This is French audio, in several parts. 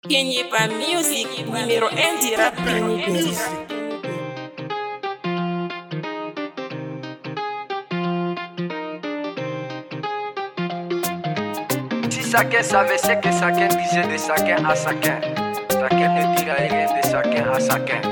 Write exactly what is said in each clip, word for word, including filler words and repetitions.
Kenyepa Music, numéro un du rap primitif. Si chacun savait ce que chacun disait de chacun à chacun, chacun ne dirait rien de chacun à chacun.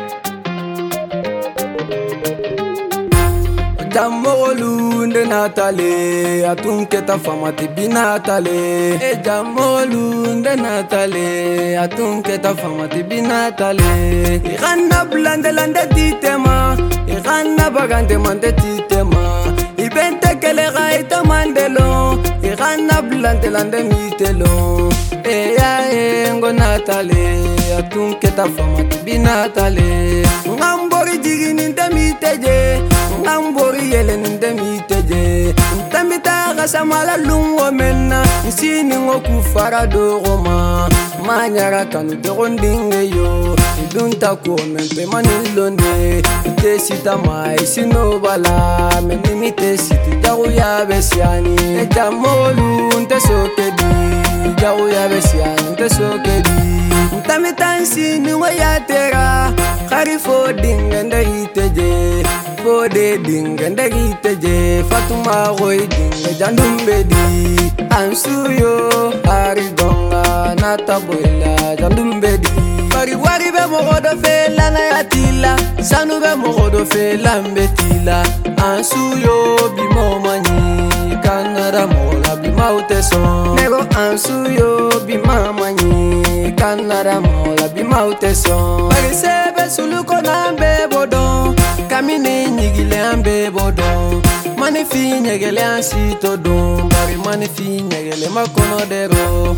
Jamolu nde natale atunketa famati binatale e jamolu nde natale atunketa famati binatale iganna blande lande ditema iganna bagande mande ditema ibente kele gaita mandelo iganna blande lande mitelo e ya engo natale atunketa famati binatale ngambori jigini ndemiteje ngambori yele ndemiteje ntambita gasamala lungo menna nsini ngoku fara dogoma manyara kanu dogondinge yo idunta ko mempe manilonde tesita mai sino bala menimite siti jagu ya besiani e jamolu ntesokedi jagu ya besiani ntesokedi ntambita nsini ngoyatera kharifo dinga ndayiteje Fode dinga ndagiteje Fatuma goy dinga jandumbedi Ansuyo haridonga nataboila jandumbedi Bari wari be mogodo fela na yatila Sanu be mogodo fela mbetila Ansuyo bimo manyi Kanada mola bima uteson Nego ansuyo bima manyi Kanada mola bima uteson Bari sebe suluko nambe bodon Kamini nyigile ambe bodon Mani fi nyegele ansito don Bari mani fi nyegele makono dero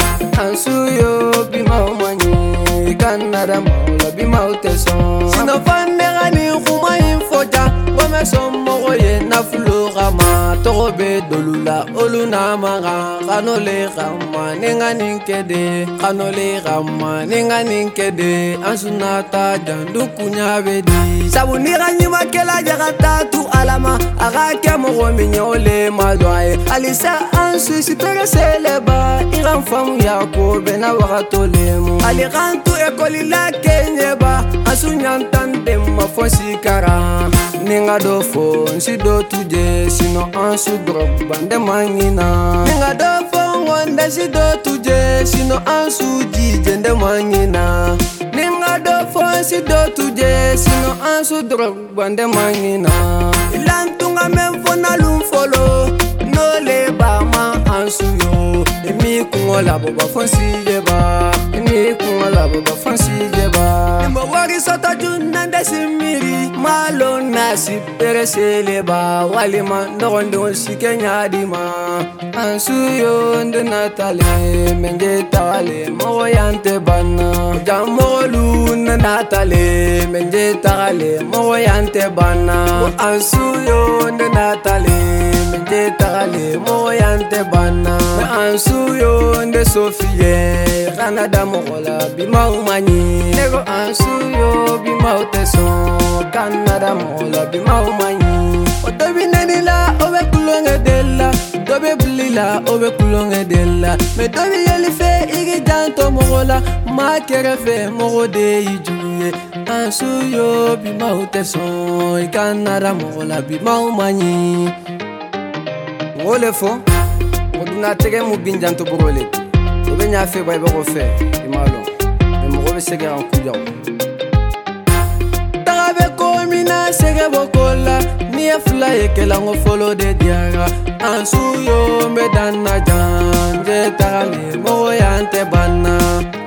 Ansuyo bima umanyi Kanada mola bima uteson Sino fande gani kuma infoja Gome somo goye na fulogama Togo be dolula olu na maga Kanole gama ninga ninkede Kanole gama ninga ninkede Ansunata jandu kunya bedi Sabu niga nyima kela jagata tu alama Aga kia mogo minyole madwae Alisa ansu si pere seleba Iran famu yako bena wakatolemu Aligantu ekoli la kenyeba Ansu nyantande mafonsi kara Ninga do fo nsi do tuje Sino ansu drog bande mangina Ninga do fo ngonde si do tuje Sino ansu jije nde mangina Ninga do fo nsi do tuje Sino ansu drog bande mangina Ilantunga memfo na lumfolo No le ba ma ansu yo Emi kungola boba fonsi jeba Emi kungola boba fonsi jeba Nima wari sota junande simiri Malo nasi pere seleba Walima ndogonde onsike nyadima Ansu yo nde natale Menje tagale mogo yante bana Jamolu nde natale Menje tagale mogo yante bana Ansu yo nde natale Menje tagale mogo yante bana Ansu yo nde Sofie Kanada mogola bima umanyi Nego ansu yo bima uteson Kanada mogola bima umanyi Otobi nenila obe kulonge dela Dobe blila obe kulonge dela Me dobi yelife igi janto mogola Ma kerefe mogo de ijuye Ansu yo bima uteson Kanada mogola bima umanyi Ngole fo Moduna tege mu binjanto burole Obe nyafe ba ibe ko fe imalo Me mogo be sege an kujaw Tagabe komina sege bokola Ni e fula yekela ngo folo de diara Ansu yo mbe dana jan Je tagale mogo yante bana